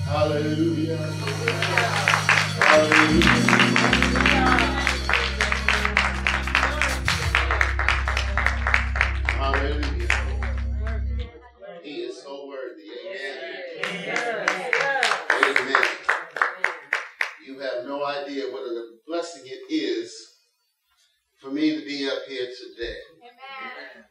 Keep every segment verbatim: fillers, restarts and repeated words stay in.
Hallelujah. Hallelujah. Hallelujah. He is so worthy. Amen. Amen. You have no idea what a blessing it is for me to be up here today. Amen.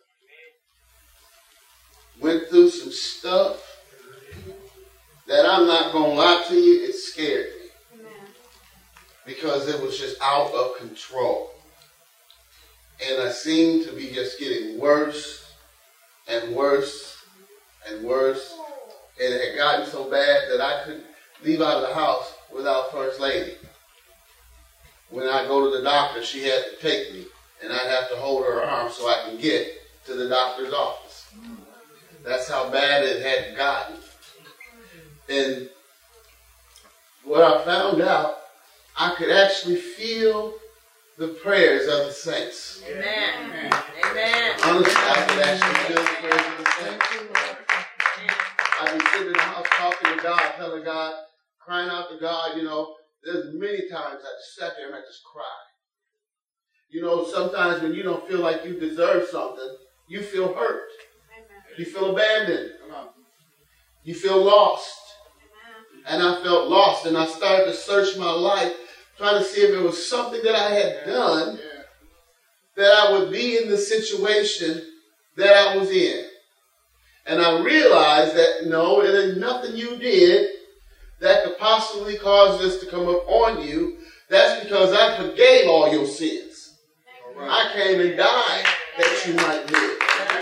Went through some stuff that I'm not going to lie to you, it scared me. Amen. Because it was just out of control. And I seemed to be just getting worse and worse and worse. And it had gotten so bad that I couldn't leave out of the house without First Lady. When I go to the doctor, she had to take me. And I'd have to hold her arm so I can get to the doctor's office. That's how bad it had gotten. And what I found out, I could actually feel the prayers of the saints. Amen. Amen. Honestly, I could actually feel the prayers of the saints. I'd be sitting in the house talking to God, telling God, crying out to God, you know, there's many times I just sat there and I just cried. You know, sometimes when you don't feel like you deserve something, you feel hurt. You feel abandoned. You feel lost. And I felt lost, and I started to search my life, trying to see if there was something that I had done that I would be in the situation that I was in. And I realized that, no, it ain't nothing you did that could possibly cause this to come up on you. That's because I forgave all your sins. I came and died that you might live.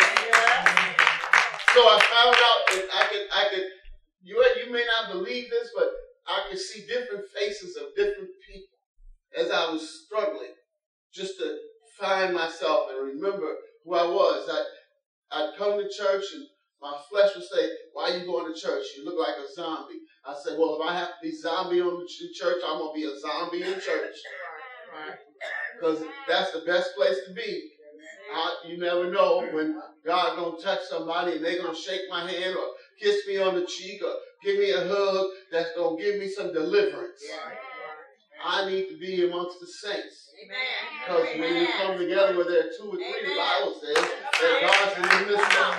So I found out that I could, I could, You, you may not believe this, but I could see different faces of different people as I was struggling just to find myself and remember who I was. I, I'd come to church and my flesh would say, why are you going to church? You look like a zombie. I said, well, if I have to be zombie on the ch- church, I'm going to be a zombie in church. Because that's the best place to be. I, you never know when God going to touch somebody and they're going to shake my hand or kiss me on the cheek or give me a hug that's going to give me some deliverance. I need to be amongst the saints. Because when we come together where there are two or three, the Bible says that God's in this room.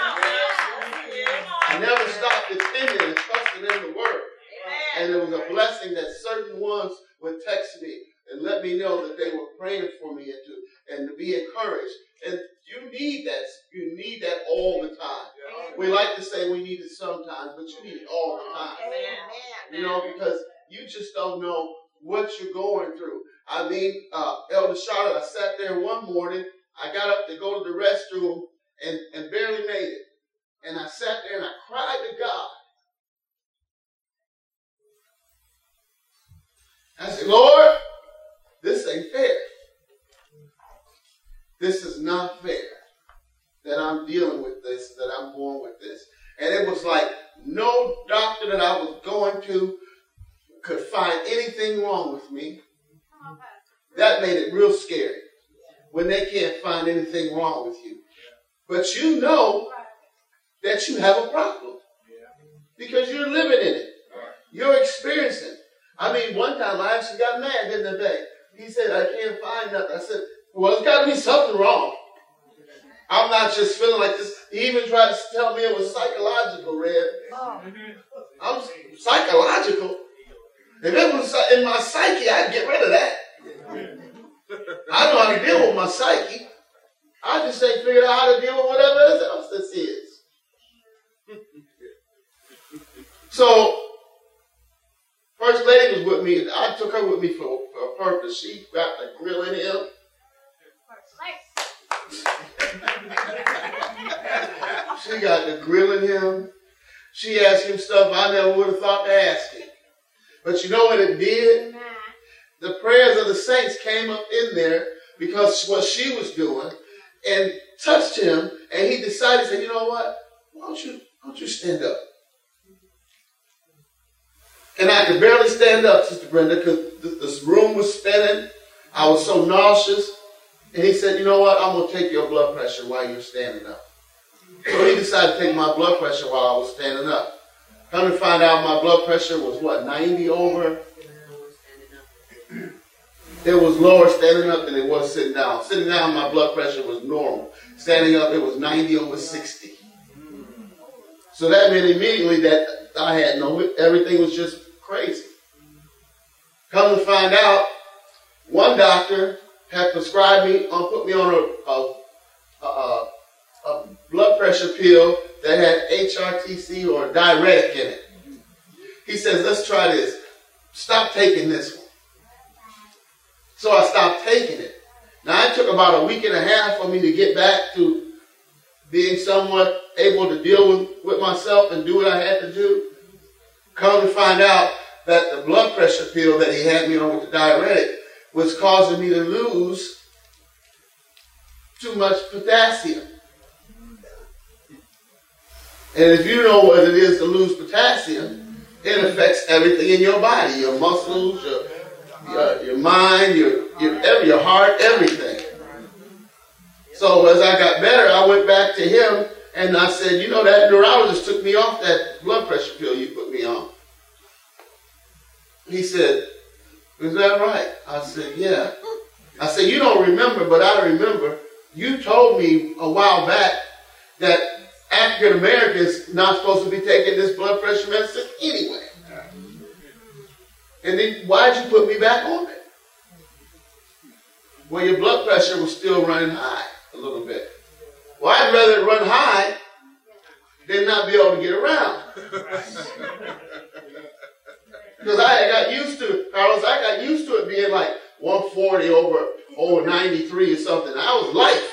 I never stopped depending and trusting in the Word. And it was a blessing that certain ones would text me and let me know that they were praying for me and to, and to be encouraged. And you need that. You need that all the time. We like to say we need it sometimes, but you need it all the time. You know, because you just don't know what you're going through. I mean, uh, Elder Charlotte, I sat there one morning. I got up to go to the restroom and, and barely made it. And I sat there and I cried to God. I said, Lord, this ain't fair. This is not fair that I'm dealing with this, that I'm going with this. And it was like no doctor that I was going to could find anything wrong with me. That made it real scary when they can't find anything wrong with you. But you know that you have a problem because you're living in it. You're experiencing. I mean, one time I actually got mad, didn't I? He said, I can't find nothing. I said, well, there's got to be something wrong. I'm not just feeling like this. He even tried to tell me it was psychological, Red. Oh. I'm psychological. If it was in my psyche, I'd get rid of that. I know how to deal with my psyche. I just ain't figured out how to deal with whatever else this is. So, First Lady was with me. I took her with me for, for a purpose. She got the grilling him. She got the grilling him. She asked him stuff I never would have thought to ask him. But you know what it did? The prayers of the saints came up in there because what she was doing and touched him, and he decided, said, you know what? Why don't you, why don't you stand up? And I could barely stand up, Sister Brenda, because this room was spinning. I was so nauseous. And he said, you know what? I'm going to take your blood pressure while you're standing up. So he decided to take my blood pressure while I was standing up. Come to find out my blood pressure was what, ninety over? It was lower standing up than it was sitting down. Sitting down, my blood pressure was normal. Standing up, it was ninety over sixty. So that meant immediately that I had no, everything was just crazy. Come to find out, one doctor had prescribed me, uh, put me on a, a, a, a blood pressure pill that had H R T C or diuretic in it. He says, let's try this. Stop taking this one. So I stopped taking it. Now it took about a week and a half for me to get back to being somewhat able to deal with, with myself and do what I had to do. Come to find out that the blood pressure pill that he had me on with the diuretic was causing me to lose too much potassium. And if you know what it is to lose potassium, it affects everything in your body, your muscles, your your, your mind, your, your, every, your heart, everything. So as I got better, I went back to him and I said, you know, that neurologist took me off that blood pressure pill you put me on. He said, is that right? I said, yeah. I said, you don't remember, but I remember. You told me a while back that African Americans not supposed to be taking this blood pressure medicine anyway. And then why'd you put me back on it? Well, your blood pressure was still running high a little bit. Well, I'd rather it run high than not be able to get around. Because I got used to it, Carlos, I got used to it being like one forty over, over ninety-three or something. I was light.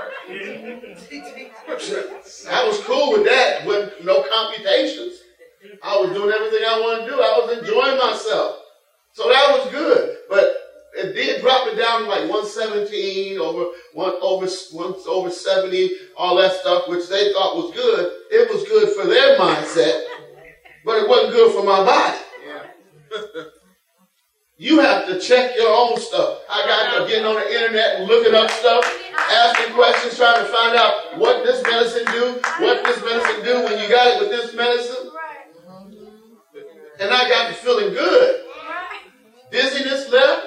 I was cool with that, with no computations. I was doing everything I wanted to do. I was enjoying myself. So that was good. But it did drop it down to like one seventeen, over, one, over, one, over seventy, all that stuff, which they thought was good. It was good for their mindset, but it wasn't good for my body. You have to check your own stuff. I got to getting on the internet and looking up stuff, asking questions, trying to find out what this medicine do, what this medicine do when you got it with this medicine. And I got to feeling good. Dizziness left.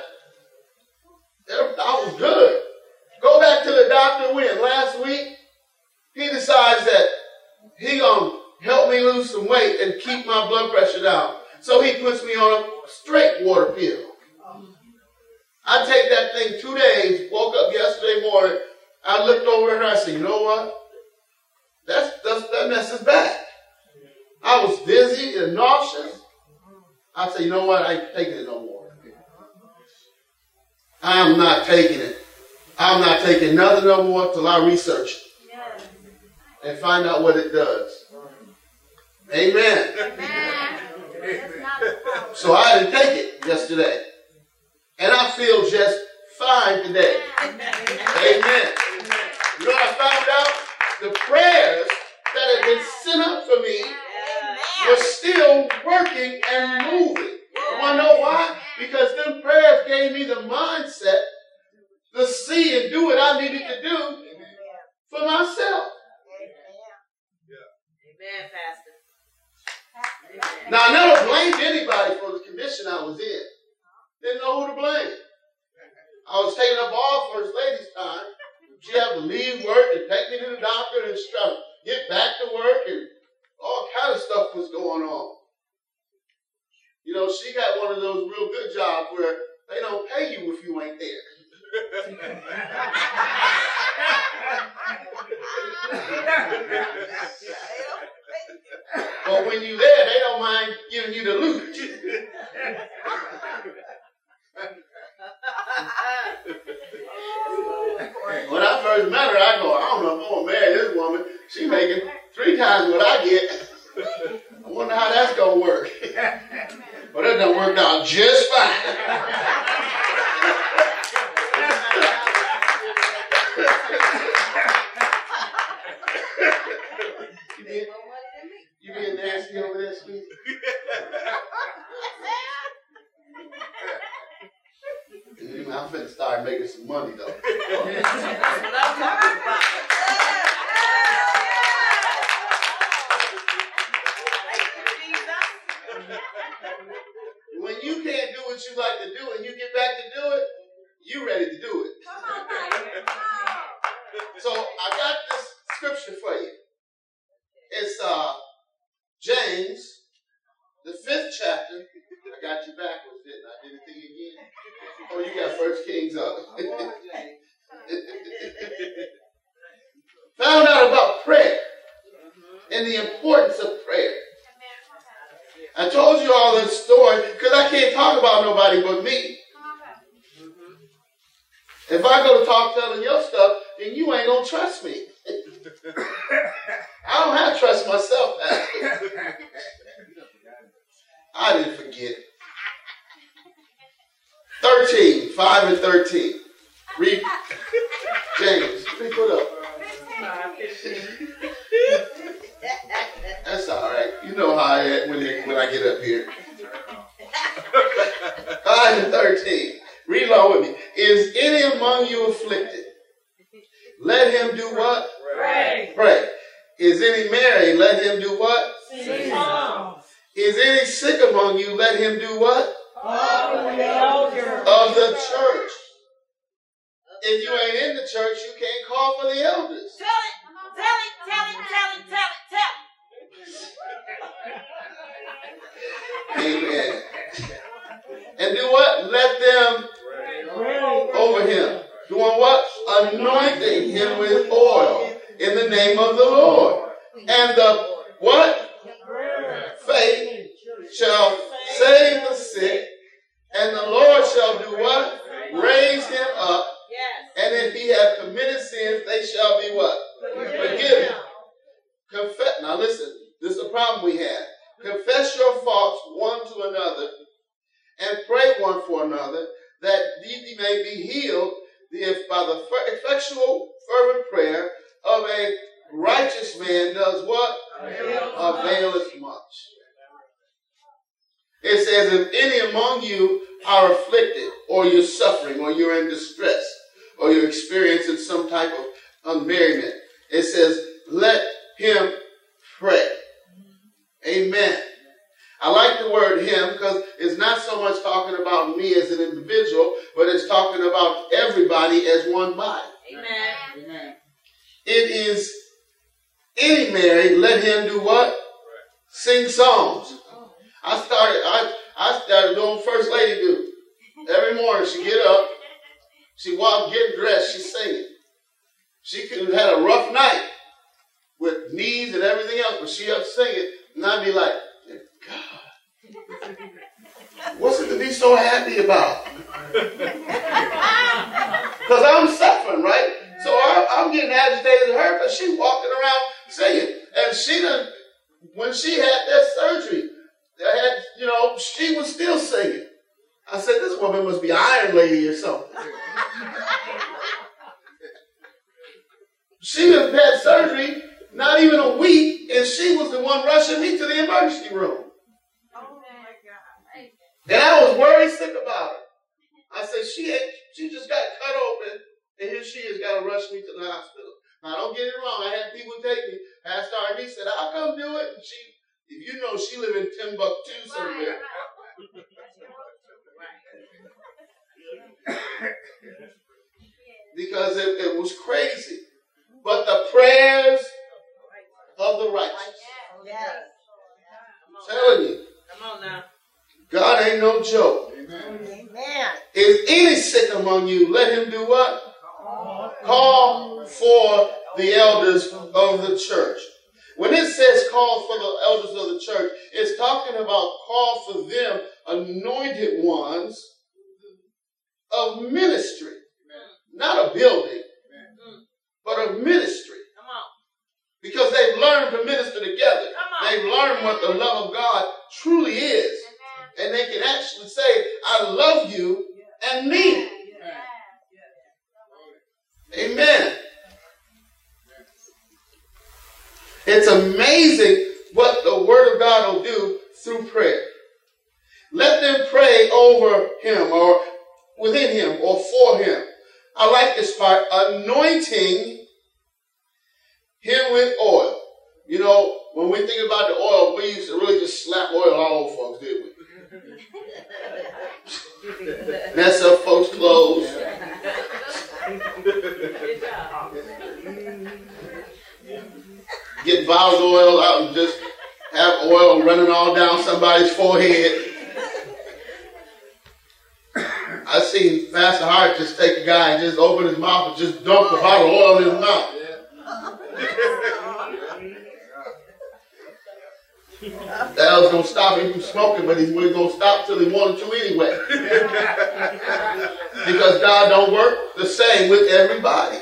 I was good. Go back to the doctor when last week. He decides that he gonna help me lose some weight and keep my blood pressure down. So he puts me on a straight water pill. I take that thing two days, woke up yesterday morning, I looked over at her, I said, you know what? That's, that's, that messes back. I was dizzy and nauseous. I said, you know what? I ain't taking it no more. I'm not taking it. I'm not taking nothing no more till I research it and find out what it does. Amen. Amen. So I didn't take it yesterday. And I feel just fine today. Amen. You know what I found out? The prayers that had been sent up for me were still working and moving. You want to know why? Because them prayers gave me the mindset to see and do what I needed to do for myself. Amen, Pastor. Now, I never blamed anybody for the condition I was in. Didn't know who to blame. I was taking up all First Lady's time. She had to leave work and take me to the doctor and try to get back to work, and all kind of stuff was going on. You know, she got one of those real good jobs where they don't pay you if you ain't there. But when you're there, they don't mind giving you the loot. When I first met her, I go, I don't know if I'm going to marry this woman. She's making three times what I get. I wonder how that's going to work. But it done worked out just fine. You being, you being nasty over there, sweetie? I'm finna start making some money, though. what you like to do and you get back to do it, you ready to do it. So I got this scripture for you. It's uh, James, the fifth chapter. I got you backwards, didn't I? Did anything again? Oh, you got First Kings up. Found out about prayer and the importance of prayer. I told you all this story because I can't talk about nobody but me. If I go to talk telling your stuff, then you ain't going to trust me. I don't have to trust myself, Pastor. I didn't forget. thirteen, five and thirteen. Read James. Read it up. That's all right. You know how I am when, they, when I get up here. five and thirteen. Read along with me. Is any among you afflicted? Let him do what? Pray. Pray. Is any merry? Let him do what? Sing songs. Is any sick among you? Let him do what? Call the elders of the church. If you ain't in the church, you can't call for the elders. Tell it. Tell it. Tell it. Tell it. Tell it. Tell it. Amen. And do what? Let them pray over him. Doing what? Anointing him with oil in the name of the Lord. And the what? Faith shall save the sick, and the Lord shall do what? Raise him up. And if he have committed sins, they shall be what? Forgiven. Confess. Now listen, this is the problem we have. Confess your faults one to another, and pray one for another, that ye may be healed if by the effectual fervent prayer of a righteous man does what? Availeth much. It says, if any among you are afflicted, or you're suffering, or you're in distress, or you're experiencing some type of unmerriment, it says, let him pray. Amen. I like the word him because it's not so much talking about me as an individual, but it's talking about everybody as one body. Amen. Amen. It is any married, let him do what? Sing songs. I started, I, I started doing First Lady do. Every morning she get up, she walk, get dressed, she's singing. She could have had a rough night with knees and everything else, but she up singing, and I'd be like, God, what's it to be so happy about? Because I'm suffering, right? So I, I'm getting agitated at her because she's walking around singing. And she done, when she had that surgery, I had, you know, she was still singing. I said, this woman must be Iron Lady or something. She done had surgery not even a week, and she was the one rushing me to the emergency room. And I was worried sick about her. I said, she ain't, she just got cut open, and here she is, got to rush me to the hospital. Now, don't get it wrong. I had people take me. Pastor Arnie said, I'll come do it. And she, if you know, she live in Timbuktu somewhere. Because it, it was crazy. But the prayers of the righteous. I'm telling you. Come on now. God ain't no joke. Amen. Is any sick among you, let him do what? Call for the elders of the church. When it says call for the elders of the church, it's talking about call for them, anointed ones of ministry. Not a building, but of ministry. Come on. Because they've learned to minister together. Come on. They've learned what the love of God truly is. And they can actually say, I love you, and mean it. Amen. It's amazing what the Word of God will do through prayer. Let them pray over him or within him or for him. I like this part, anointing him with oil. You know, when we think about the oil, we used to really just slap oil all over folks, did we? mess up folks' clothes. Get Vow's oil out and just have oil running all down somebody's forehead. I seen Pastor Hart just take a guy and just open his mouth and just dump a bottle of oil in his mouth. That was going to stop him from smoking, but he wasn't going to stop till he wanted to anyway. Because God don't work the same with everybody.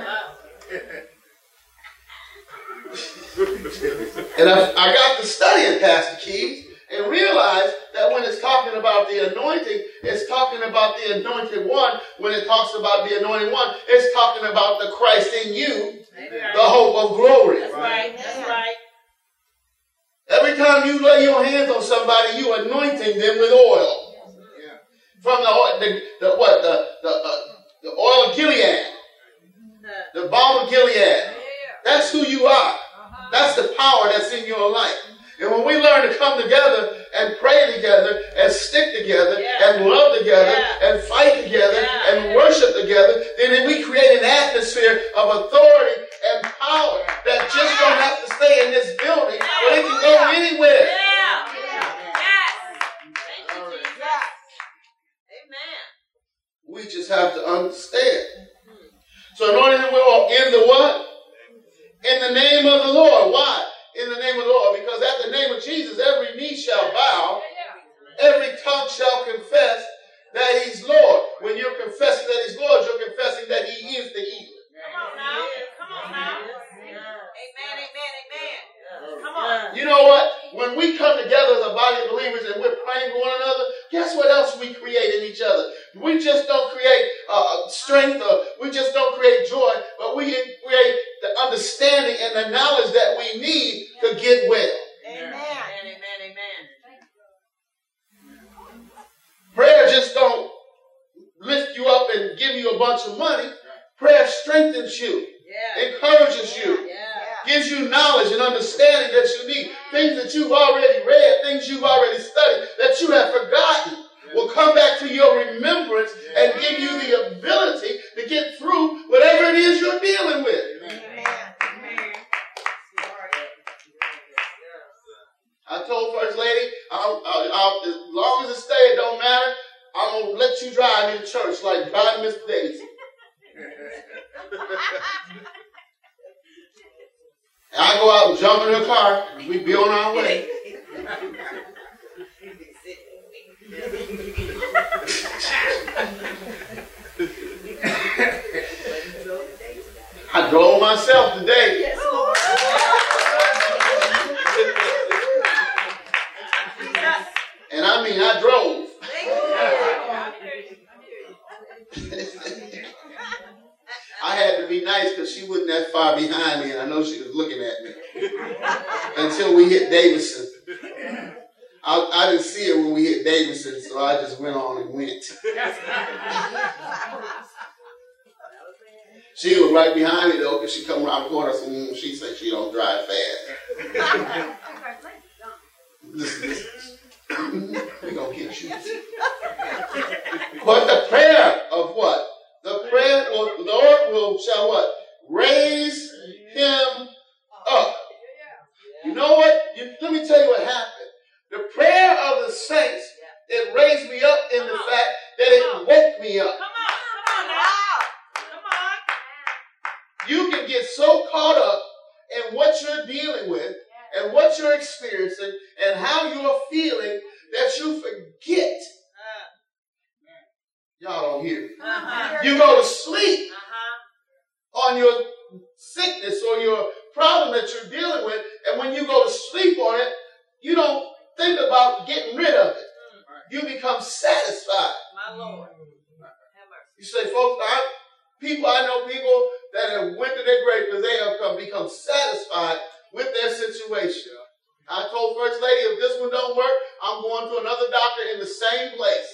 And I, I got to studying Pastor Keys and realized that when it's talking about the anointing, it's talking about the anointed one. When it talks about the anointed one, it's talking about the Christ in you, the hope of glory. That's right. That's right. Every time you lay your hands on somebody, you anointing them with oil. Yeah. From the, the, the what the the, uh, the oil of Gilead, the balm of Gilead. That's who you are. That's the power that's in your life. And when we learn to come together and pray together and stick together yeah. and love together yeah. and fight together yeah. and worship together, then we create an atmosphere of authority and power that just don't have to stay in this building, but it can go anywhere. Yeah. Yes. Thank you, Jesus. Amen. We just have to understand. So anointing the world in the what? In the name of the Lord. Why? In the name of the Lord. Because at the name of Jesus, every knee shall bow. Every tongue shall confess that he's Lord. When you're confessing that he's Lord, you're confessing that he is the healer. Come on now. Come on now. Amen, amen, amen. Come on. You know what? When we come together as a body of believers and we're praying for one another, guess what else we create in each other? We just don't create uh, strength, or we just don't create joy, but we create the understanding and the knowledge that we need to get well. Amen. Amen, amen, amen. Prayer just don't lift you up and give you a bunch of money. Prayer strengthens you, yeah. encourages you, yeah. gives you knowledge and understanding that you need. Things that you've already read, things you've already studied, that you have forgotten, will come back to your remembrance and give you the ability to get through whatever it is you're dealing with. Amen. I told First Lady, I'll, I'll, I'll, as long as it stays, it don't matter. I'm going to let you drive me to church like God Miss Daisy. And I go out and jump in her car. We be on our way. I drove myself today. Yes, Lord. And I mean, I drove. I had to be nice because she wasn't that far behind me, and I know she was looking at me until we hit Davidson. I, I didn't see her when we hit Davidson, so I just went on and went. She was right behind me though, because she come around the corner. So, mm, she said she don't drive fast. We're gonna get you. But the prayer of what? The prayer, will, the Lord will shall what? Raise him up. You know what? You, let me tell you what happened. The prayer of the saints, it raised me up in the fact that it woke me up. Come on, come on now. Come on. You can get so caught up in what you're dealing with and what you're experiencing and how you're feeling that you forget. Y'all don't hear me. Uh-huh. You go to sleep uh-huh. on your sickness or your problem that you're dealing with, and when you go to sleep on it, you don't think about getting rid of it. You become satisfied. My Lord. You say, folks, I, people, I know people that have went to their grave because they have come, become satisfied with their situation. I told First Lady, if this one don't work, I'm going to another doctor in the same place.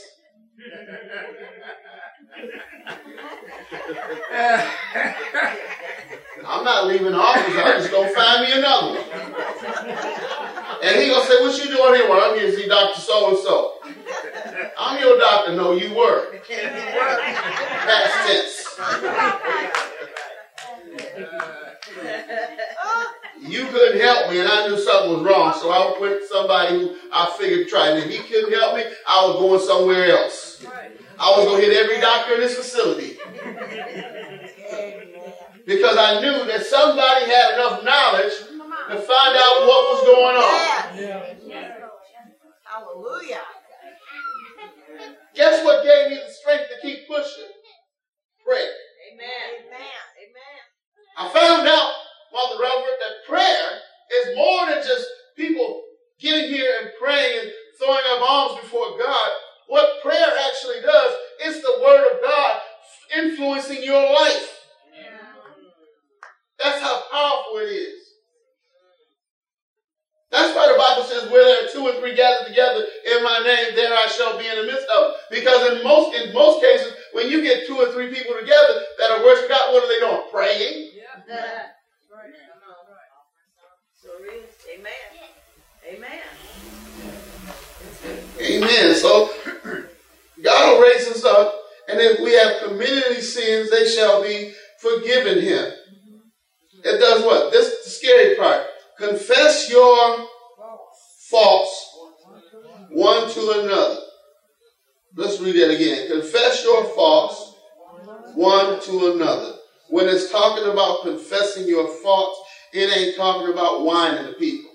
I'm not leaving the office. I'm just going to find me another one. And he going to say, what you doing here? Well, I'm here to see Doctor So-and-so. I'm here your doctor? No, you were. Past tense. You couldn't help me, and I knew something was wrong, so I went to somebody who I figured tried. If he couldn't help me, I was going somewhere else. I was going to hit every doctor in this facility. Because I knew that somebody had enough knowledge to find out what was going on. Hallelujah. Guess what gave me the strength to keep pushing? Prayer. Amen. Amen. Amen. I found out, Mother Reverend, that prayer is more than just people getting here and praying and throwing up arms before God. What prayer actually does is the Word of God influencing your life. That's how powerful it is. That's why the Bible says, where there are two or three gathered together in my name, there I shall be in the midst of them. Because in most in most cases, when you get two or three people together that are worshiping God, what are they doing? Praying. Yeah. Right. So amen. Amen. Amen. So God will raise us up, and if we have committed these sins, they shall be forgiven him. It does what? This is the scary part. Confess your faults one to another. Let's read that again. Confess your faults one to another. When it's talking about confessing your faults, it ain't talking about whining to people.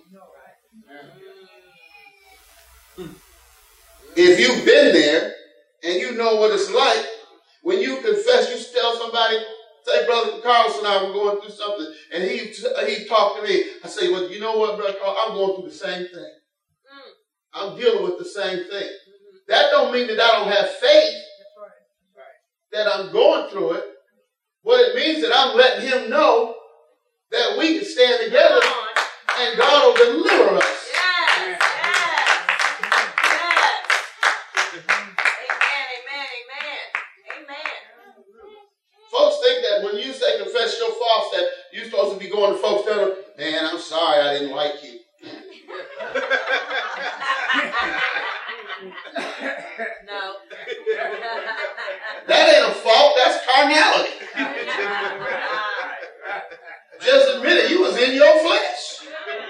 If you've been there and you know what it's like, when you confess, you tell somebody, say, Brother Carlson and I were going through something, and he he talked to me. I say, well, you know what, Brother Carl, I'm going through the same thing. Mm. I'm dealing with the same thing. Mm-hmm. That don't mean that I don't have faith. That's right. That's right. That I'm going through it. What it means that I'm letting him know that we can stand together and God will deliver us. Yes, yes, yes. Amen, amen, amen, amen. Folks think that when you say confess your faults, that you're supposed to be going to folks telling them, man, I'm sorry I didn't like you. No. That ain't a fault, that's carnality. Just admit it, you was in your flesh.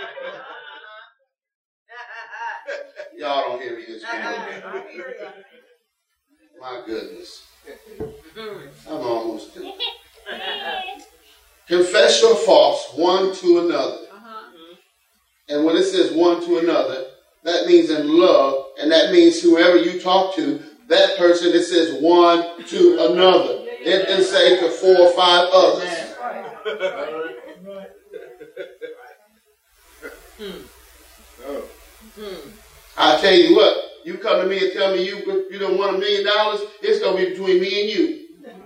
Y'all don't hear me this morning. My goodness. I'm almost done. Confess your faults one to another. And when it says one to another, that means in love, and that means whoever you talk to, that person, it says one to another. It didn't say to four or five others. I tell you what, you come to me and tell me you you don't want a million dollars, it's going to be between me and you.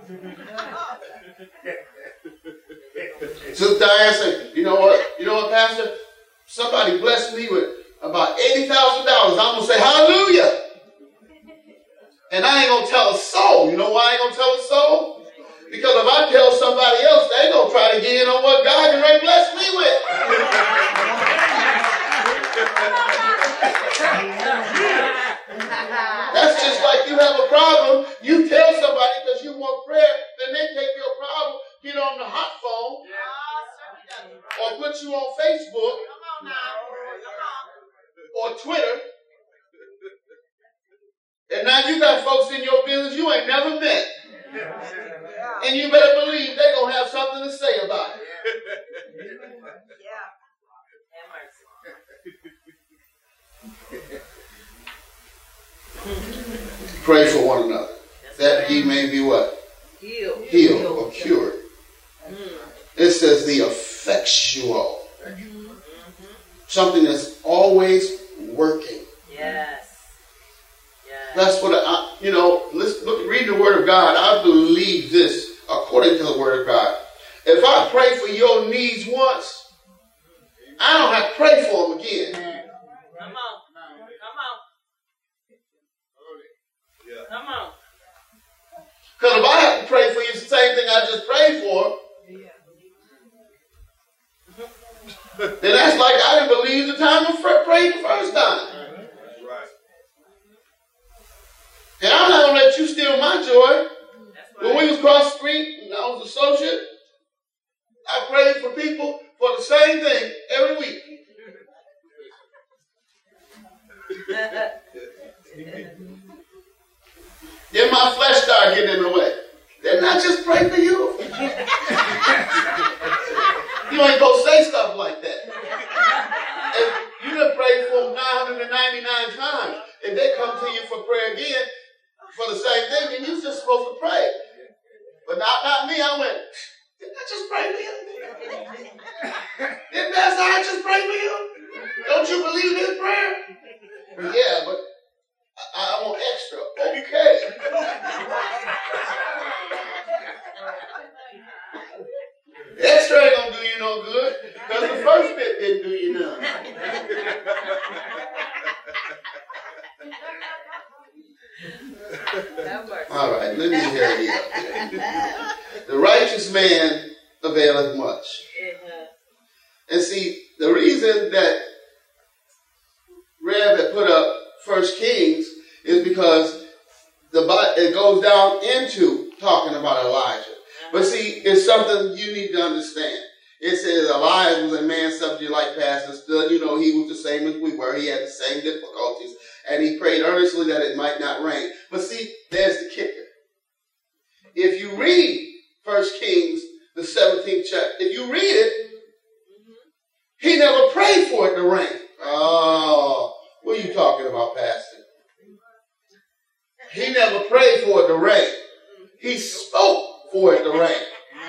Sister Diane said, you know what, you know what, Pastor? Somebody blessed me with about eighty thousand dollars. I'm going to say hallelujah. And I ain't going to tell a soul. You know why I ain't going to tell a soul? Because if I tell somebody else, they going to try to get in on what God can really bless me with. That's just like you have a problem. You tell somebody because you want prayer, then they take your problem, get on the hot phone, or put you on Facebook, or Twitter. And now you got folks in your business you ain't never met. And you better believe they're going to have something to say about it. Pray for one another. That ye may be what? Healed. Healed or cured. It says the effectual. Something that's always working. Yes. That's what I, you know, let's look, read the Word of God. I believe this according to the Word of God. If I pray for your needs once, I don't have to pray for them again. Come on. Come on. Come on. Because if I have to pray for you, it's the same thing I just prayed for. Then that's like I didn't believe the time I prayed the first time. And I closest associate. I prayed for people for the same thing every week. Then my flesh started getting in the way. Didn't I just pray for you? You ain't gonna say stuff like that. If you done prayed for them nine hundred ninety-nine times, if they come to you for prayer again for the same thing, then you're just supposed to pray. But not, not me. I went, didn't I just pray for you? Didn't Pastor I just pray for you? Don't you believe in prayer? Yeah, but I, I want extra. Okay. Extra ain't gonna do you no good, because the first bit didn't do you none. All right, let me hear you up there. The righteous man availeth much. And see, the reason that Rev had put up First Kings is because the it goes down into talking about Elijah. But see, it's something you need to understand. It says Elijah was a man subject like Pastor stood. You know, he was the same as we were. He had the same difficulties. And he prayed earnestly that it might not rain. But see, there's the kicker. If you read First Kings, the seventeenth chapter, if you read it, he never prayed for it to rain. Oh, what are you talking about, Pastor? He never prayed for it to rain. He spoke for it to rain.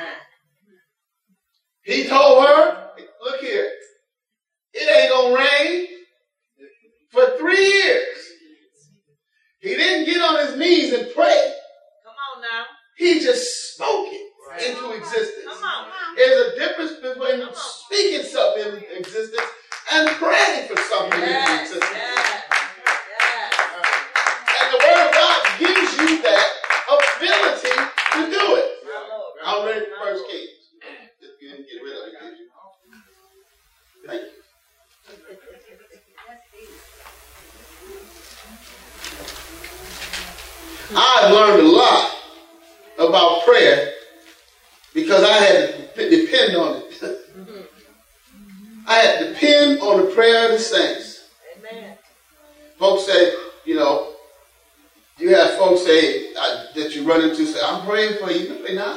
He told her, look here, it ain't gonna rain for three years. He didn't get on his knees and pray. Come on now. He just spoke it right into existence. Come on. There's a difference between speaking something into existence and praying for something yes, into existence. Yes, yes. And the Word of God gives you that ability to do it. I'm ready for First Kings. Just get, get rid of it. Did you? Thank you. I've learned a lot about prayer because I had to depend on it. I had to depend on the prayer of the saints. Amen. Folks say, you know, you have folks say uh, that you run into say, I'm praying for you. No, they're not.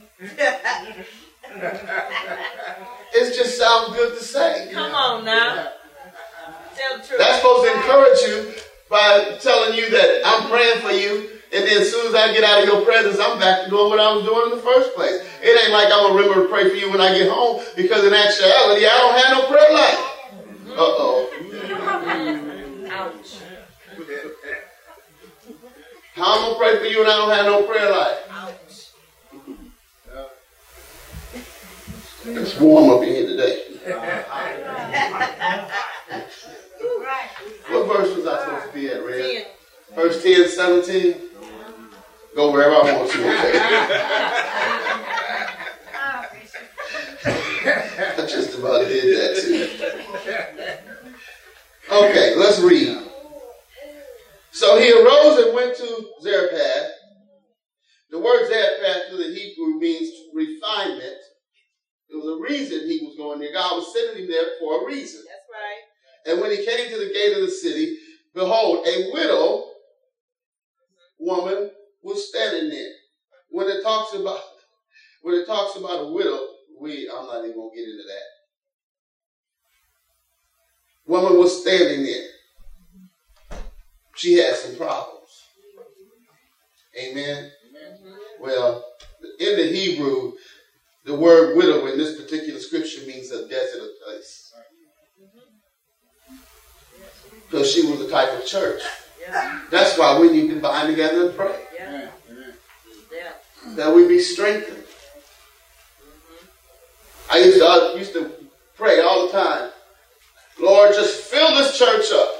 It just sounds good to say. Come on now. Tell the truth. That's supposed to encourage you by telling you that I'm praying for you, and then as soon as I get out of your presence, I'm back to doing what I was doing in the first place. It ain't like I'm going to remember to pray for you when I get home, because in actuality, I don't have no prayer life. Uh-oh. Ouch. How I'm going to pray for you when I don't have no prayer life? Ouch. It's warm up in here today. What verse was I supposed to be at, Red? Verse ten, seventeen? Go wherever I want to. I just about did that too. Okay, let's read. So he arose and went to Zarephath. The word Zarephath to the Hebrew means refinement. There was a reason he was going there. God was sending him there for a reason. That's right. And when he came to the gate of the city, behold, a widow woman was standing there. When it talks about when it talks about a widow, we I'm not even gonna get into that. Woman was standing there. She had some problems. Amen. Amen. Well, in the Hebrew, the word widow in this particular scripture means a desolate place. Because she was a type of church. Yeah. That's why we need to bind together and pray. Yeah. Yeah. That we be strengthened. Mm-hmm. I used to, I used to pray all the time. Lord, just fill this church up.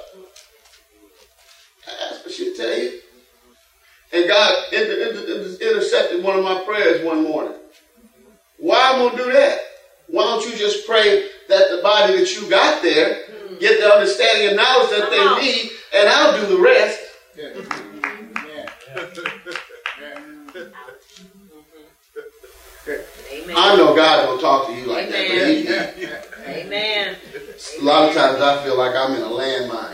That's what she'll tell you. And God inter- inter- intercepted one of my prayers one morning. Why am I going to do that? Why don't you just pray that the body that you got there get the understanding and knowledge that they need, and I'll do the rest. Yeah. I know God don't talk to you like that. But he, Amen. A lot of times I feel like I'm in a landmine.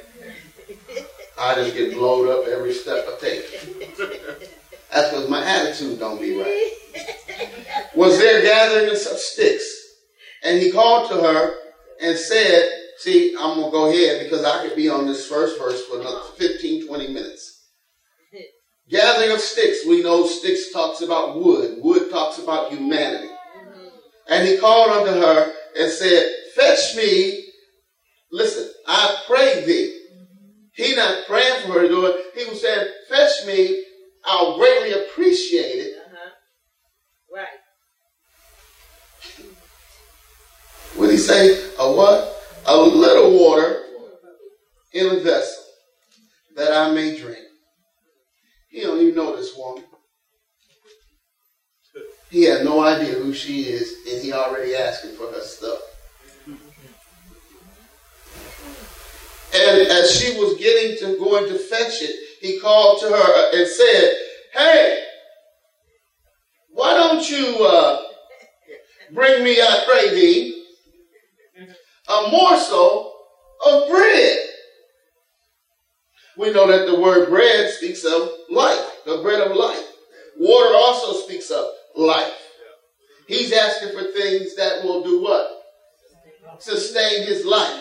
I just get blowed up every step I take. That's because my attitude don't be right. Was there gathering of sticks, and he called to her and said, see, I'm going to go ahead because I could be on this first verse for another fifteen, twenty minutes. Gathering of sticks, we know sticks talks about wood. Wood talks about humanity. And he called unto her and said, fetch me, listen, I pray thee. He not praying for her to do it. He was saying, fetch me, I'll greatly appreciate it. Uh-huh. Right. Would he say, a what? A little water in a vessel that I may drink. He don't even know this woman. He had no idea who she is, and he already asking for her stuff. And as she was getting to going to fetch it, he called to her and said, hey, why don't you uh, bring me, I pray thee, a morsel of bread. We know that the word bread speaks of life, the bread of life. Water also speaks of life. He's asking for things that will do what? Sustain his life.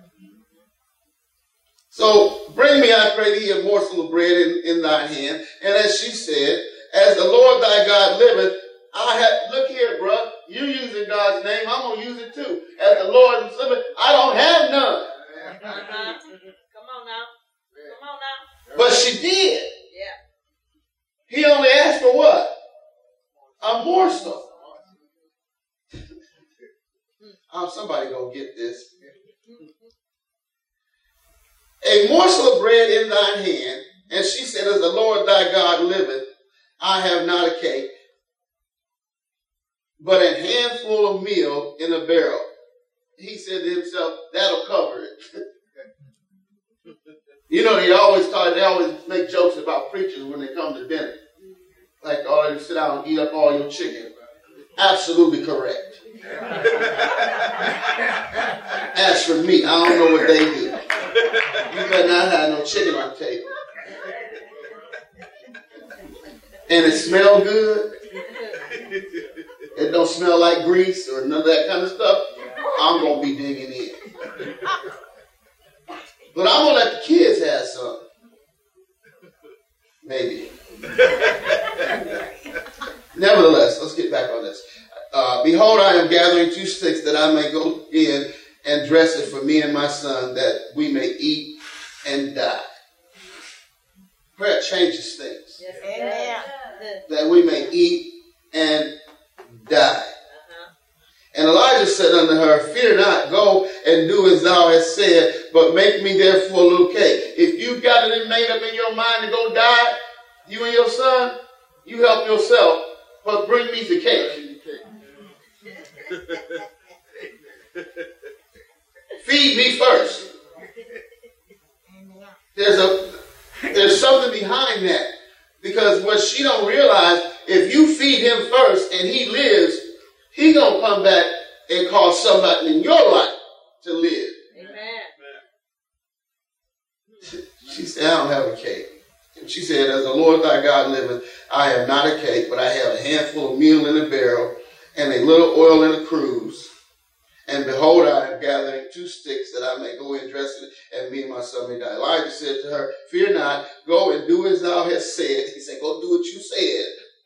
So bring me, I pray thee, a morsel of bread in, in thy hand. And as she said, as the Lord thy God liveth, I have, look here, bro, you using God's name, I'm going to use it too. As the Lord is living, I don't have none. Uh-huh. Come on now. Come on now. But she did. Yeah. He only asked for what? A morsel. Oh, somebody gonna get this. A morsel of bread in thine hand, and she said, as the Lord thy God liveth, I have not a cake, but a handful of meal in a barrel. He said to himself, that'll cover it. You know, they always talk, they always make jokes about preachers when they come to dinner. Like, oh, you sit down and eat up all your chicken. Absolutely correct. As for me, I don't know what they do. You better not have no chicken on the table. And it smell good. It don't smell like grease or none of that kind of stuff. I'm going to be digging in. But I'm going to let the kids have some. Maybe. Nevertheless, let's get back on this. Uh, Behold, I am gathering two sticks that I may go in and dress it for me and my son, that we may eat and die. Prayer changes things. Yes, amen. That we may eat and die. Uh-huh. And Elijah said unto her, fear not, go and do as thou hast said, but make me therefore a little cake. If you've got it made up in your mind to go die, you and your son, you help yourself, but bring me the cake. Feed me first. There's a there's something behind that. Because what she don't realize, if you feed him first and he lives, he gonna come back and cause somebody in your life to live. Amen. She said, I don't have a cake. And she said, as the Lord thy God liveth, I have not a cake, but I have a handful of meal in a barrel and a little oil in a cruse. And behold, I am gathering two sticks that I may go and dress it, and me and my son may die. Elijah said to her, fear not, go and do as thou hast said. He said, go do what you said.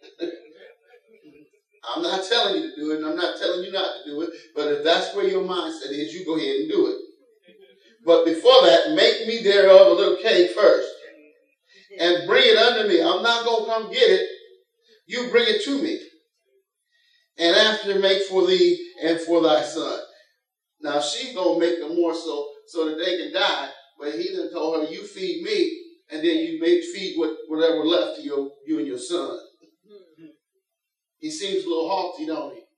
I'm not telling you to do it, and I'm not telling you not to do it, but if that's where your mindset is, you go ahead and do it. But before that, make me thereof a little cake first, and bring it unto me. I'm not going to come get it. You bring it to me. And after make for thee and for thy son. Now she's going to make the morsel so that they can die. But he done told her, you feed me, and then you may feed what, whatever left to your, you and your son. Mm-hmm. He seems a little haughty, don't he?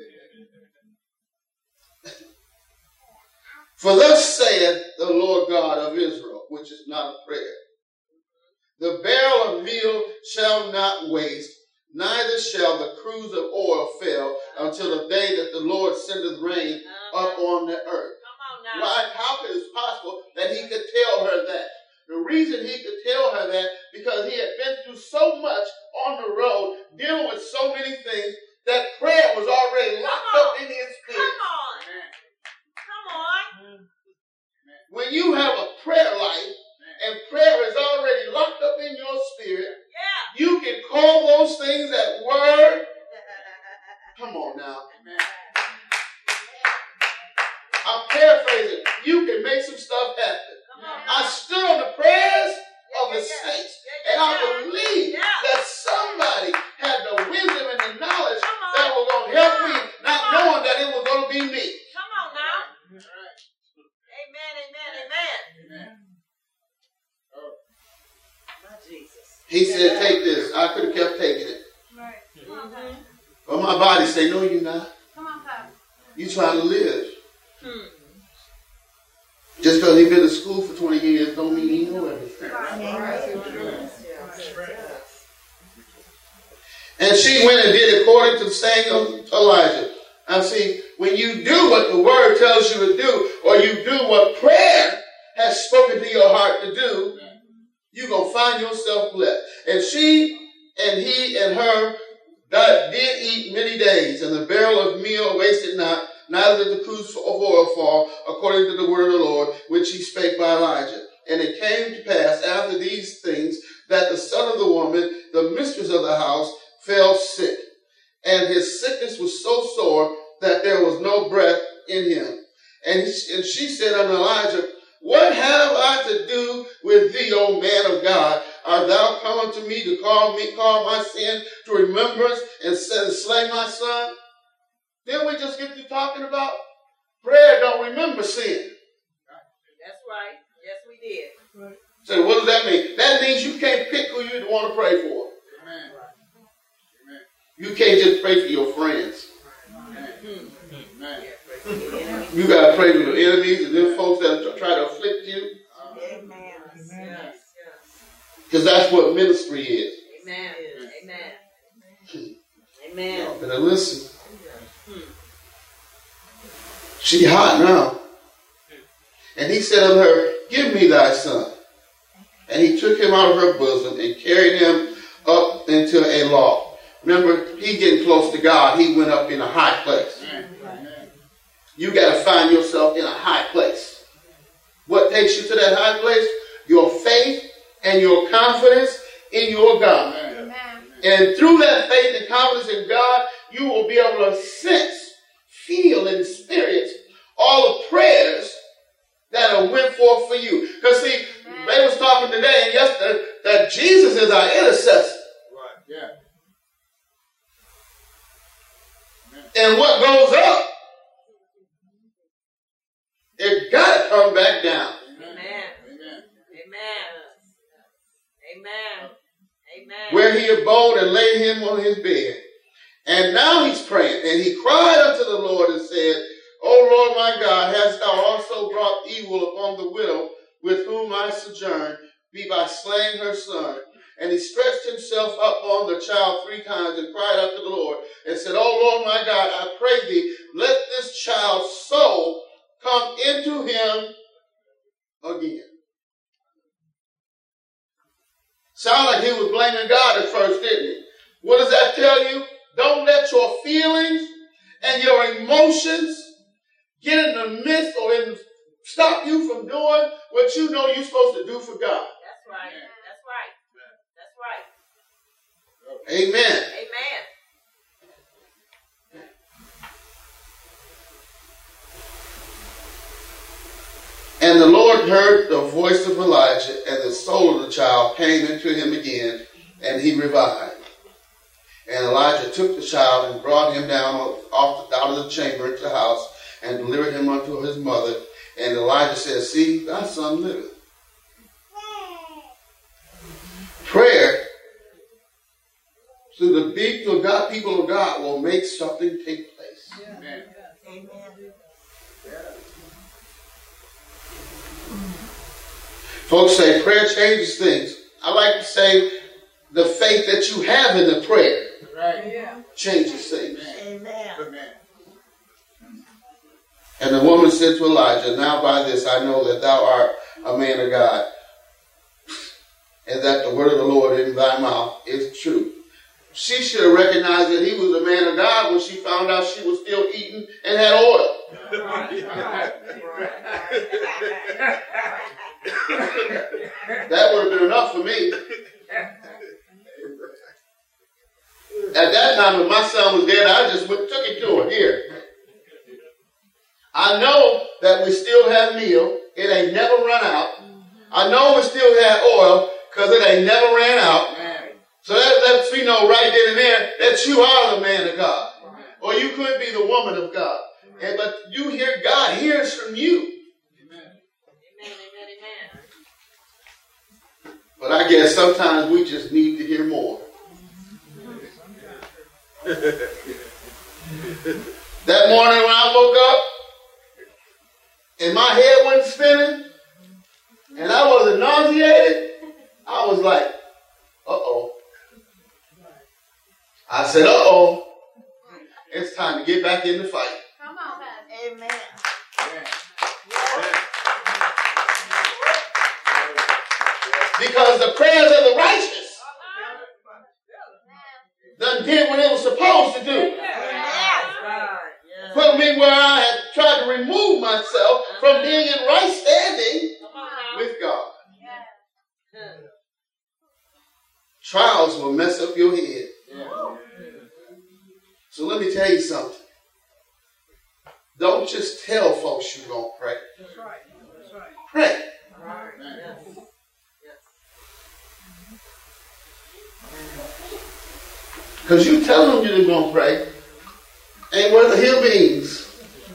Mm-hmm. For thus saith the Lord God of Israel, which is not a prayer. The barrel of meal shall not waste, neither shall the cruse of oil fail until the day that the Lord sendeth rain up on the earth. Why? How is it possible that he could tell her that? The reason he could tell her that, because he had been through so much on the road, dealing with so many things, that prayer was already locked up in his spirit. Come on. Come on. When you have a prayer life, and prayer is already locked up in your spirit, yeah. You can call those things that word. Come on now. I'm paraphrasing. You can make some stuff happen. I stood on the prayers of the saints, and I believe that somebody had the wisdom and the knowledge that was going to help me, not knowing that it was going to be me. Come on now. Amen, amen, amen. He said, take this. I could have kept taking it. Right. Come on, Papa. But my body say, no, you're not. Come on, Papa. You trying to live. Hmm. Just because he been to school for twenty years don't mean he know everything. And she went and did according to the saying of Elijah. Now see, when you do what the word tells you to do, or you do what prayer has spoken to your heart to do, you're going to find yourself blessed. And she and he and her that did eat many days, and the barrel of meal wasted not, neither did the cruse of oil fall, according to the word of the Lord, which he spake by Elijah. And it came to pass after these things that the son of the woman, the mistress of the house, fell sick. And his sickness was so sore that there was no breath in him. And, he, and she said unto Elijah, what have I to do with thee, O man of God? Art thou come unto me to call me, call my sin to remembrance and slay my son? Then we just get to talking about prayer don't remember sin. That's right. Yes, we did. Right. So what does that mean? That means you can't pick who you want to pray for. Amen. Amen. You can't just pray for your friends. Amen. Amen. You got to pray for your enemies and them folks that try to afflict you. Amen. Because that's what ministry is. Amen. Amen. Amen. Y'all better listen. She hot now. And he said unto her, give me thy son. And he took him out of her bosom and carried him up into a loft. Remember, he getting close to God. He went up in a high place. Amen. You got to find yourself in a high place. What takes you to that high place? Your faith and your confidence in your God. Amen. And through that faith and confidence in God, you will be able to sense, feel, and experience all the prayers that are went forth for you. Because see, they was talking today and yesterday that Jesus is our intercessor. Right. Yeah. And what goes up, it got to come back down. Amen. Amen. Amen. Amen. Amen. Where he abode and laid him on his bed. And now he's praying. And he cried unto the Lord and said, O Lord my God, hast thou also brought evil upon the widow with whom I sojourn, be by slaying her son? And he stretched himself up on the child three times and cried unto the Lord and said, O Lord my God, I pray thee, let this child's soul come into him again. Sound like he was blaming God at first, didn't he? What does that tell you? Don't let your feelings and your emotions get in the midst or in, stop you from doing what you know you're supposed to do for God. That's right. That's right. That's right. Amen. Amen. And the Lord heard the voice of Elijah, and the soul of the child came into him again, and he revived. And Elijah took the child and brought him down off, out of the chamber into the house and delivered him unto his mother. And Elijah said, see, thy son liveth. Prayer to the people of God, people of God, will make something take place. Yeah. Amen. Amen. Yeah. Folks say prayer changes things. I like to say the faith that you have in the prayer changes things. Amen. And the woman said to Elijah, now by this I know that thou art a man of God, and that the word of the Lord in thy mouth is true. She should have recognized that he was a man of God when she found out she was still eating and had oil. That would have been enough for me. At that time, when my son was dead, I just went, took him to her. Here. I know that we still have meal. It ain't never run out. I know we still have oil because it ain't never ran out. So that lets me know right then and there that you are the man of God. Or you could be the woman of God. And, but you hear God hears from you. Amen, amen, amen. But I guess sometimes we just need to hear more. That morning when I woke up and my head went spinning and I wasn't nauseated, I was like, uh-oh. I said, uh-oh. It's time to get back in the fight. Come on, Pastor. Amen. Because the prayers of the righteous done did what it was supposed to do. Put me where I had tried to remove myself from being in right standing with God. Trials will mess up your head. So let me tell you something. Don't just tell folks you're going to pray. That's right. That's right. Pray. Because you tell them you're going to pray ain't worth a hill beans.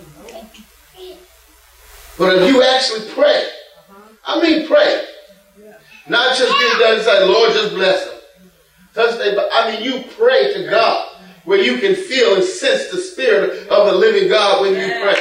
But if you actually pray, I mean pray, not just get done and say, Lord, just bless them. Touch they, but I mean you pray to God where you can feel and sense the spirit of the living God when you pray.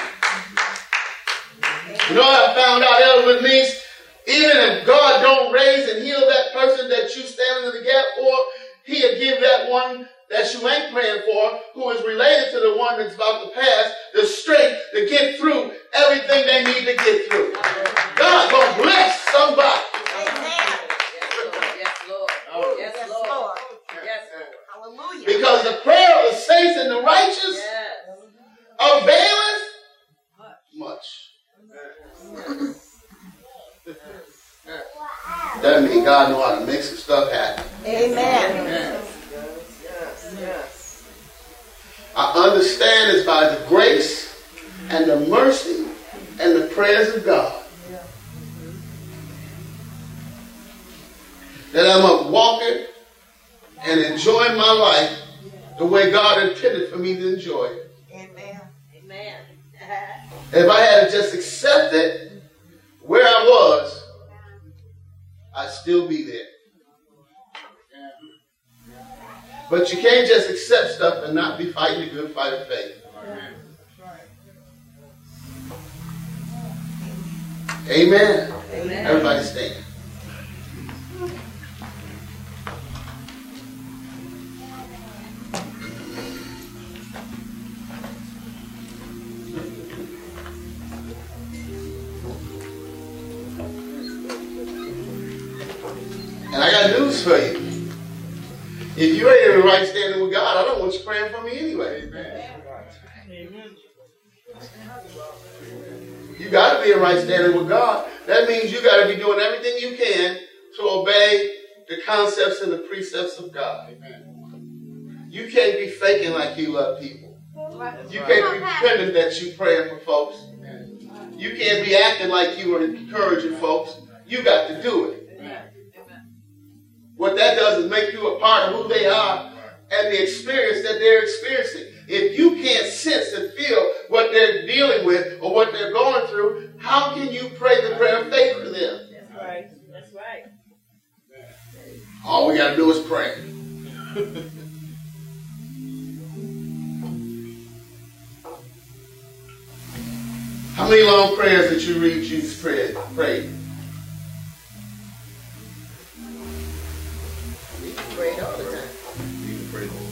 You know what I found out, Elder Denise? Even if God don't raise and heal that person that you stand in the gap for, he'll give that one that you ain't praying for, who is related to the one that's about to pass, the strength to get through everything they need to get through. God gonna bless somebody. Amen. Yes, Lord. Yes, Lord. Yes, Lord. Hallelujah. Because the prayer of the saints and the righteous Yes. availeth much. That means God know how to make some stuff happen. Amen. Amen. I understand it's by the grace and the mercy and the prayers of God that I'm up walking and enjoying my life the way God intended for me to enjoy it. Amen. Amen. If I had to just accept it where I was, I'd still be there. But you can't just accept stuff and not be fighting the good fight of faith. Amen. Amen. Everybody stand. And I got news for you. If you ain't in the right standing with God, I don't want you praying for me anyway. Amen. You got to be in right standing with God. That means you got to be doing everything you can to obey the concepts and the precepts of God. Amen. You can't be faking like you love people. You can't be pretending that you praying for folks. You can't be acting like you are encouraging folks. You got to do it. What that does is make you a part of who they are and the experience that they're experiencing. If you can't sense and feel what they're dealing with or what they're going through, how can you pray the prayer of faith for them? That's right. That's right. All we got to do is pray. How many long prayers did you read Jesus prayed? prayed? Prayed all the time. You prayed.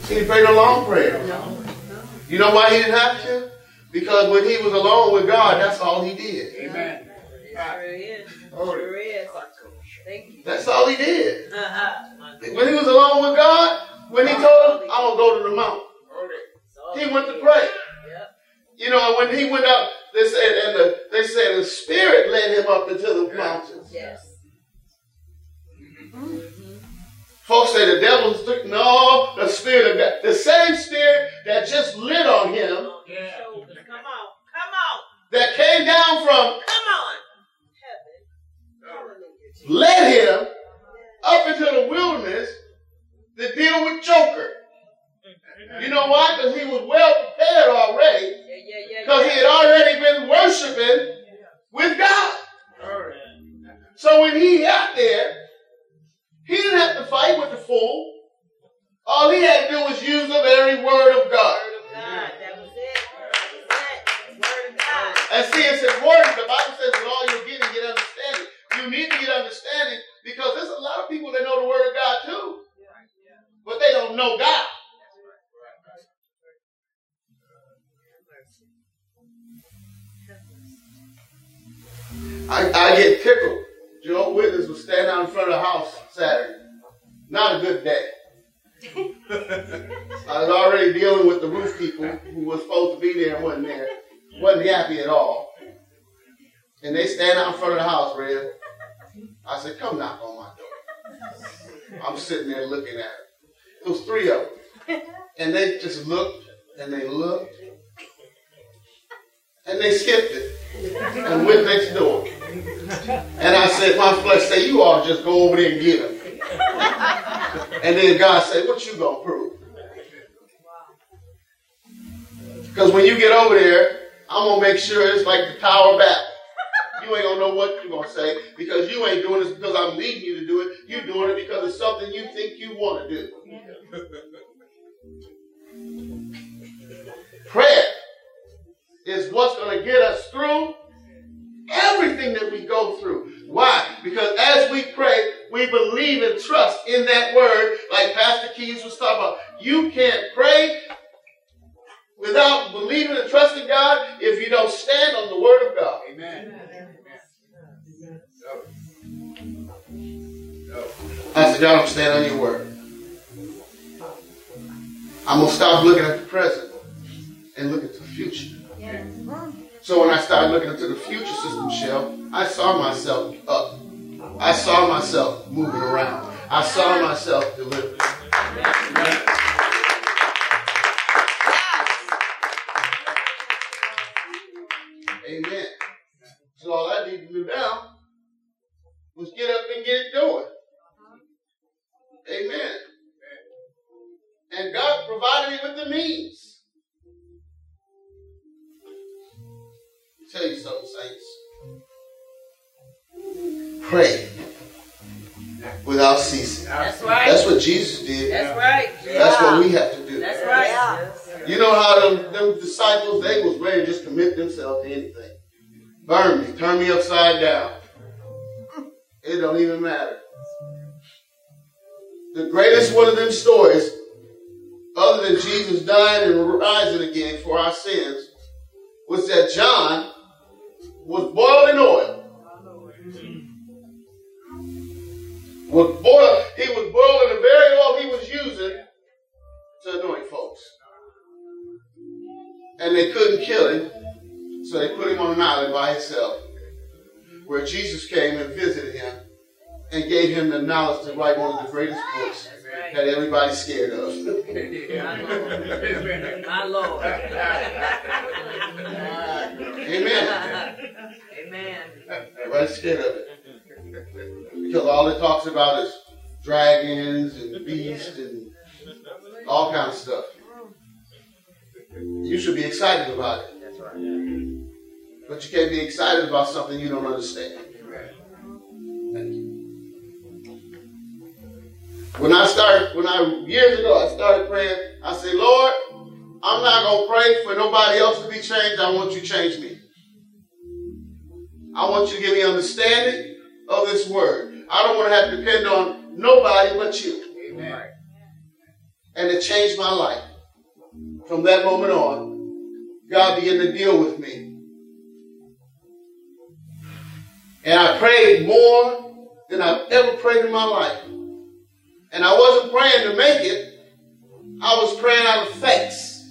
He didn't pray no long prayer. You know why he didn't have to? Because when he was alone with God, that's all he did. Amen. Sure is. Sure is. Thank you. That's all he did. Uh-huh. When he was alone with God, when he told him, I'm going to go to the mountain. He went to pray. You know, when he went up, they said, and the, they said the Spirit led him up into the mountains. Yes. Folks say the devil's, no, the Spirit of God. The same Spirit that just lit on him. Yeah. Come on. Come on. That came down from. Come on. Heaven. Led him up into the wilderness to deal with Joker. You know why? Because he was well prepared already. Because he had already been worshiping with God. So when he got there, he didn't have to fight with the fool. All he had to do was use the very word of God. That was it. That was it. Word of God. And see, it's important. The Bible says with all you're getting, get understanding. You need to get understanding because there's a lot of people that know the word of God too. But they don't know God. I, I get tickled. Joe Witness was standing out in front of the house Saturday. Not a good day. I was already dealing with the roof people who was supposed to be there and wasn't there. Wasn't happy at all. And they stand out in front of the house, Red. I said, come knock on my door. I'm sitting there looking at it. It was three of them. And they just looked and they looked. And they skipped it and went next door. And I said, my flesh said, you ought to just go over there and get him. And then God said, what you gonna prove? Because when you get over there, I'm gonna make sure it's like the Tower of Babel. You ain't gonna know what you're gonna say because you ain't doing this because I'm leading you to do it. You're doing it because it's something you think you want to do. Prayer is what's going to get us through everything that we go through. Why? Because as we pray, we believe and trust in that word, like Pastor Keys was talking about. You can't pray without believing and trusting God if you don't stand on the word of God. Amen. I said, God, I'm standing on your word. I'm going to stop looking at the present and look at the future. Yeah. So when I started looking into the future system, Michelle, I saw myself up. I saw myself moving around. I saw myself delivering. Amen. So all I needed to do now was get up and get it going. Amen. And God provided me with the means. Tell you something, saints. Pray without ceasing. That's right. That's what Jesus did. That's right. That's yeah. what we have to do. That's right. Yeah. You know how them, them disciples, they was ready to just commit themselves to anything. Burn me. Turn me upside down. It don't even matter. The greatest one of them stories, other than Jesus dying and rising again for our sins, was that John was boiled in oil. Was boiled, he was boiled in the very oil he was using to anoint folks. And they couldn't kill him, so they put him on an island by himself, where Jesus came and visited him and gave him the knowledge to write one of the greatest books that everybody's scared of. My Lord. Amen. Amen. Everybody's scared of it. Because all it talks about is dragons and beasts and all kinds of stuff. You should be excited about it. That's right. But you can't be excited about something you don't understand. Thank you. When I started, when I, years ago, I started praying, I said, Lord, I'm not going to pray for nobody else to be changed. I want you to change me. I want you to give me understanding of this word. I don't want to have to depend on nobody but you. Amen. And it changed my life. From that moment on, God began to deal with me. And I prayed more than I've ever prayed in my life. And I wasn't praying to make it. I was praying out of faith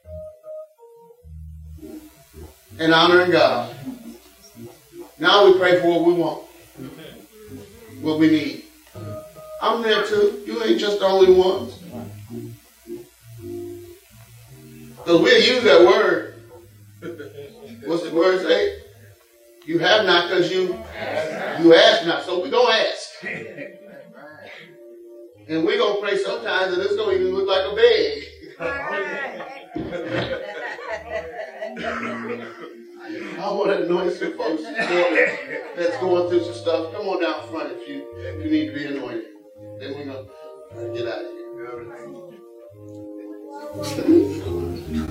and honoring God. Now we pray for what we want, what we need. I'm there too. You ain't just the only ones. Because we'll use that word. What's the word say? You have not because you, you ask not. So we're going to ask. And we're going to pray sometimes and it's going to even look like a bed. I want to anoint some folks that's going through some stuff. Come on down front if you, if you need to be anointed. Then we're going to get out of here.